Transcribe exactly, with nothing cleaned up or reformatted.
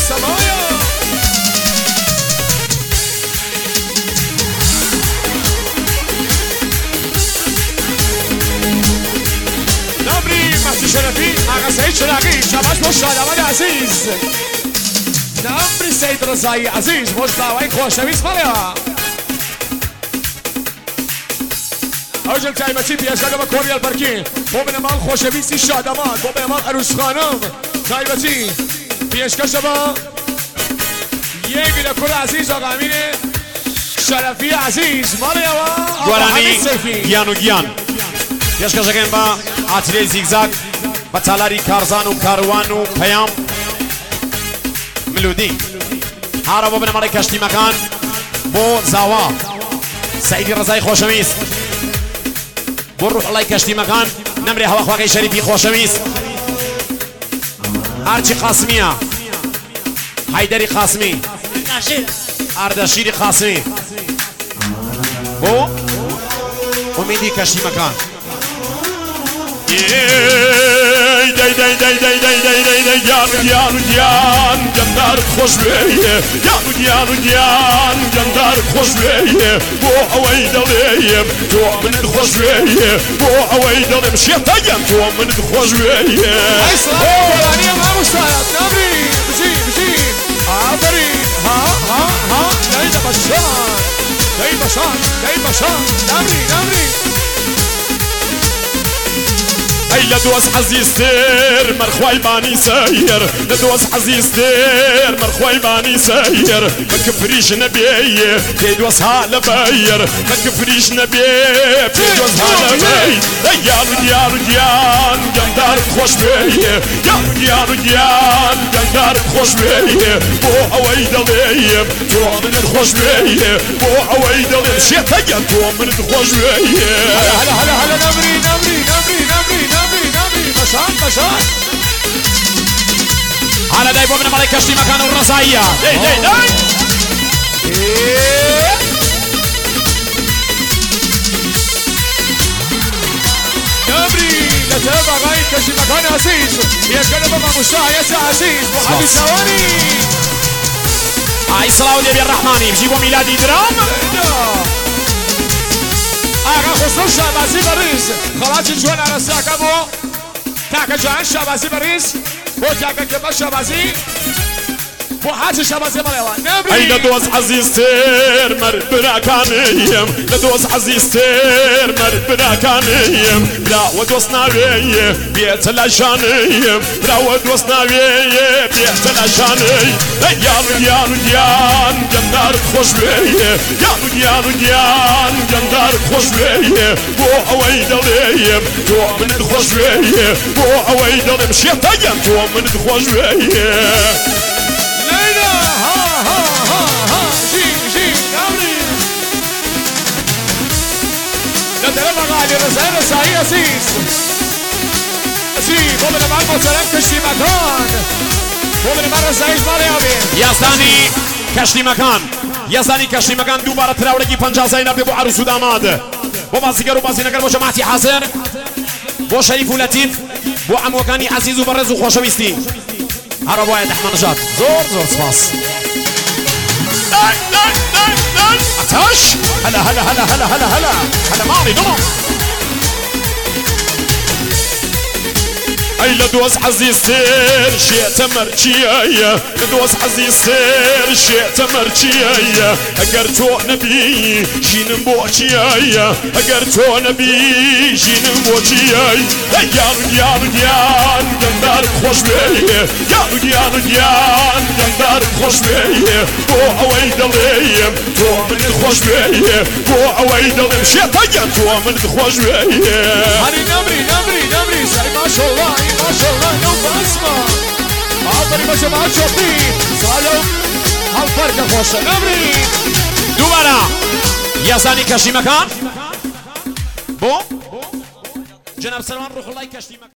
سمایا نمری مهدی شرفی آقا سعید چراغی شباش با شادمان عزیز نمری سید رضایی عزیز مجتمعی خوشنویس مالیا اوجل تایمتی پیشنهاد با کوریال پارکی با بنمال خوشنویسی شادمان با بنمال عروس خانم تایمتی پیشکش با یک لکور عزیز آقا امین شرفی عزیز مالیا و گوارانی گیان و گیان پیشکش اگه با عطیله زیگزاگ با تالاری کارزان و کاروان و پیام ملودی هارا با بنمال کشتی مکان با زاوا سعیدی رضای خوشنویس بروح الله كشتي مكان نمري هوا خواقي شريفي خوشميس ارچي قاسمية حيدري قاسمي اردشيري قاسمي بو وميدي كشتي مكان داي داي داي داي داي داي داي داي جان جان جان جندار خوش بيه جان جان جان جندار خوش بيه بو اوي دليم تو من خوش بيه بو اوي دليم شيطان تو من خوش بيه اي صلاة قرآنية ما مستعد نمري بجي بجي عبري ها ها ها داي دا بشان داي بشان داي بشان نمري نمري هي لدوس عزيزتر مرخواي باني ساير لدوس عزيزتر مرخواي باني ساير ما كفريش نبي تدوس هالا باير ما كفريش نبي تدوس هالا باير يا ديار ديان جندار خوش بيه يا ديار ديان جندار خوش بيه بو اوي دليم تو من خوش بيه بو اوي دليم شيطان تو من خوش بيه هلا هلا هلا نمري نمري نمري نمري نمري نمري مشان مشان على داي بومنا مالك كشتي مكان الرزاية داي داي داي نمري لتابع غاية كشتي مكان عزيز يا كلمة مع مشاهية عزيز محمد ثواني هاي صلاة ودي الرحماني بجيبوا ميلادي درام آقا خسرو شعبازی بریز خلاصی جوان عرصه که بو تاکه جوان شعبازی بریز بو تاکه که با شعبازی بو حاج شعبازی ملیوان نبری ای لدوز عزیزتر مر براکانیم لدوز عزیزتر مر براکانیم بلا و دوست نویه بیت لشانیم بلا و دوست نویه بیت لشانیم یارو یارو دیان جندار خوش بیه یارو یارو دیان جندار خوش بیه بو اوی دلیم تو من خوش بیه بو اوی دلیم شیطان تو من خوش بیه لیلا ها ها ها ها جی جی نبری ندرم غالی رزای رسایی عزیز جی بو من من محترم کشتی مکان بو من من رسایش مالی آبی یزدانی کشتی مکان یزدانی کشتی مکان دوباره تراورگی پنجاه زینب بو عروس و داماد بو بازیگر و بازینگر بو جماعتی حاضر بو شریف و لطیف بو عموکانی عزیز و برز و خوشویستی هر باید احمد نجات زور زور سپاس اتاش هلا هلا هلا هلا هلا هلا هلا مالي نوم اي لدوس عزيزتر شيء تمرجيه لدوس عزيزتر شيء تمرجيه اقرتو نبي شين بوچيه اقرتو نبي شين بوچيه يا يا يا جندار خوش بيه يا يا يا جندار خوش بيه بو اوي دليم تو من خوش بيه بو اوي دليم شيطان تو من خوش بيه هني نمري نمري نمري سعي ما شاء الله ما شاء الله يوم باسمه عبري ما جماعة شوطي سلام هالفرق خوشه نمري دوباره یزدانی کشتی مکان بو جناب سلمان روح الله کشتی مکان